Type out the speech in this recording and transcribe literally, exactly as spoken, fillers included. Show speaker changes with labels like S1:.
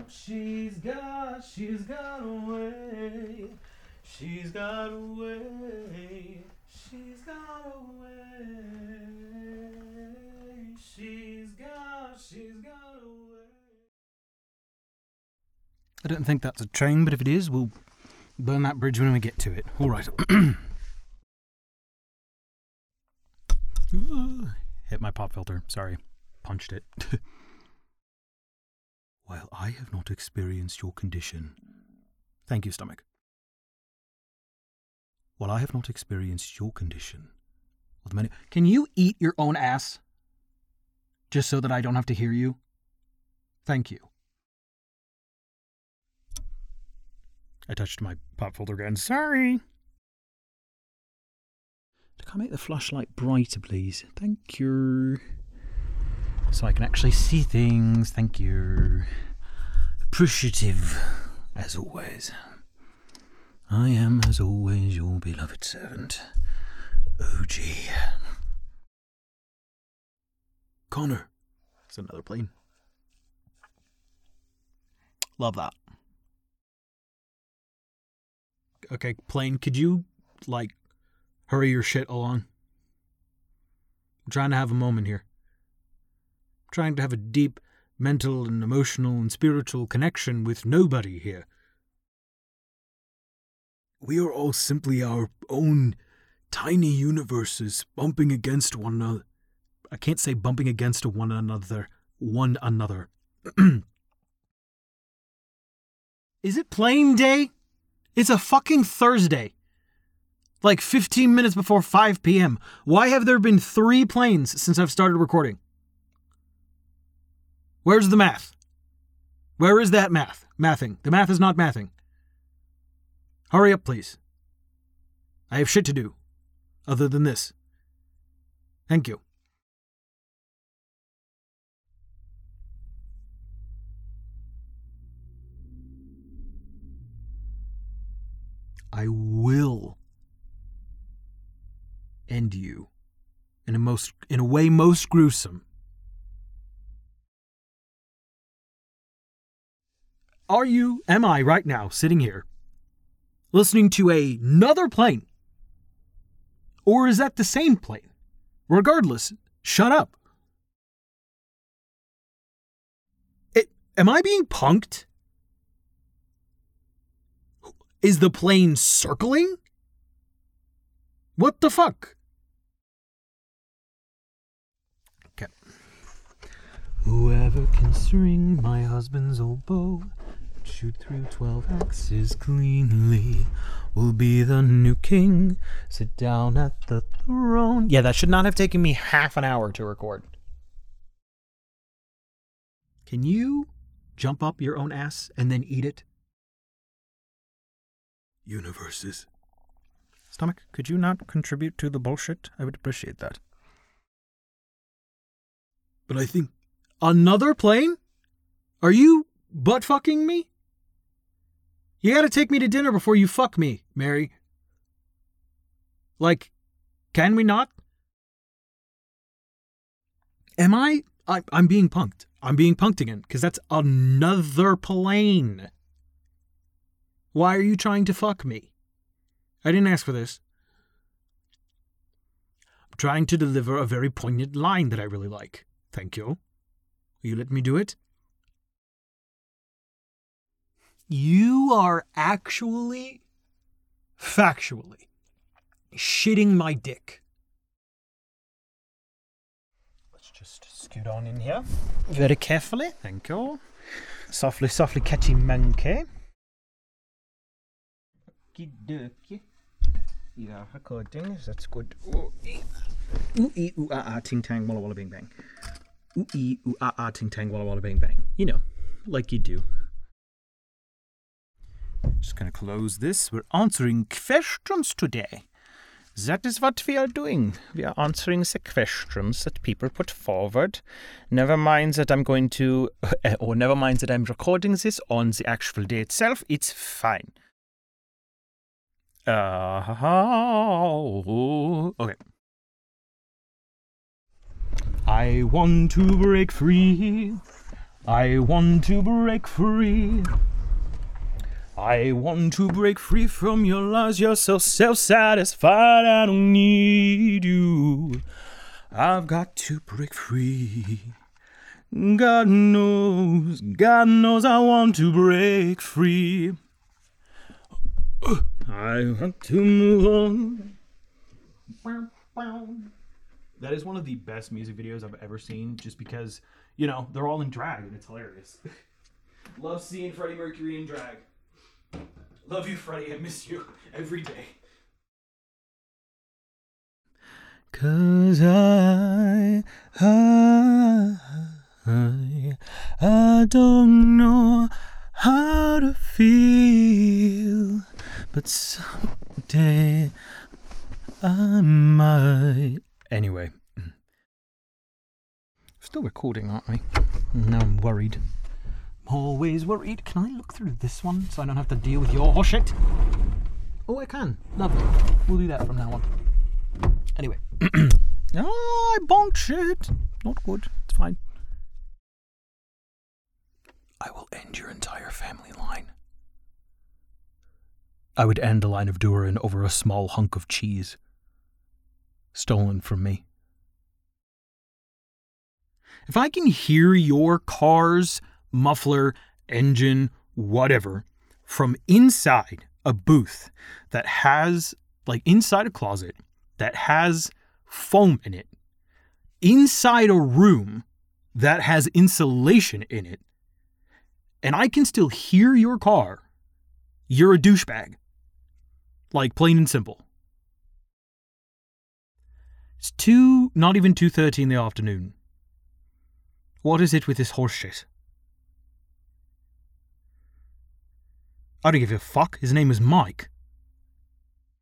S1: She's got, she's got away. She's got away. She's got away. She's got, she's got away. I don't think that's a train, but if it is, we'll burn that bridge when we get to it. All right. Hit my pop filter. Sorry. Punched it. While I have not experienced your condition... Thank you, stomach. While I have not experienced your condition... With many... Can you eat your own ass? Just so that I don't have to hear you? Thank you. I touched my pop filter again. Sorry. Can I make the flashlight brighter, please? Thank you. So I can actually see things. Thank you. Appreciative, as always. I am, as always, your beloved servant, O G. Connor. It's another plane. Love that. Okay, plane, could you, like, hurry your shit along? I'm trying to have a moment here. I'm trying to have a deep mental and emotional and spiritual connection with nobody here. We are all simply our own tiny universes bumping against one another. I can't say bumping against one another. One another. Is it plane day? It's a fucking Thursday. Like fifteen minutes before five p.m. Why have there been three planes since I've started recording? Where's the math? Where is that math? Mathing. The math is not mathing. Hurry up, please. I have shit to do. Other than this. Thank you. I will end you in a most in a way most gruesome. Are you, am I right now sitting here listening to another plane? Or is that the same plane? Regardless, shut up. It, am I being punked? Is the plane circling? What the fuck? Okay. Whoever can string my husband's old bow, shoot through twelve axes cleanly, will be the new king, sit down at the throne. Yeah, that should not have taken me half an hour to record. Can you jump up your own ass and then eat it? Universes. Stomach, could you not contribute to the bullshit? I would appreciate that. But I think... Another plane? Are you butt-fucking me? You gotta take me to dinner before you fuck me, Mary. Like, can we not? Am I... I I'm being punked. I'm being punked again, because that's another plane. Why are you trying to fuck me? I didn't ask for this. I'm trying to deliver a very poignant line that I really like. Thank you. Will you let me do it? You are actually, factually, shitting my dick. Let's just scoot on in here. Very carefully. Thank you. Softly, softly, catchy monkey. Okie dokie. Yeah, recording. That's good. Ooh, ee, ooh, ee, ooh, ah, ah, ting tang, walla walla bing bang. Ooh, ee, ooh, ah, ah, ting tang, walla walla bing bang. You know, like you do. Just gonna close this. We're answering questions today. That is what we are doing. We are answering the questions that people put forward. Never mind that I'm going to, or never mind that I'm recording this on the actual day itself. It's fine. Uh, okay. I want to break free. I want to break free. I want to break free from your lies. You're so self-satisfied, I don't need you. I've got to break free. God knows, God knows I want to break free. I want to move on. That is one of the best music videos I've ever seen, just because, you know, they're all in drag and it's hilarious. Love seeing Freddie Mercury in drag. Love you, Freddie. I miss you every day. Cause I, I, I, I don't know how to feel, but someday I might. Anyway, still recording, aren't we? Now I'm worried. I'm always worried. Can I look through this one so I don't have to deal with your horseshit? Oh, I can. Lovely. We'll do that from now on. Anyway. Oh, I bonked shit. Not good. It's fine. I will end your entire family line. I would end a line of Durin over a small hunk of cheese. Stolen from me. If I can hear your car's muffler, engine, whatever, from inside a booth that has, like inside a closet, that has foam in it, inside a room that has insulation in it, and I can still hear your car, you're a douchebag. Like, plain and simple. It's two, not even two thirty in the afternoon. What is it with this horse shit? I don't give a fuck. His name is Mike.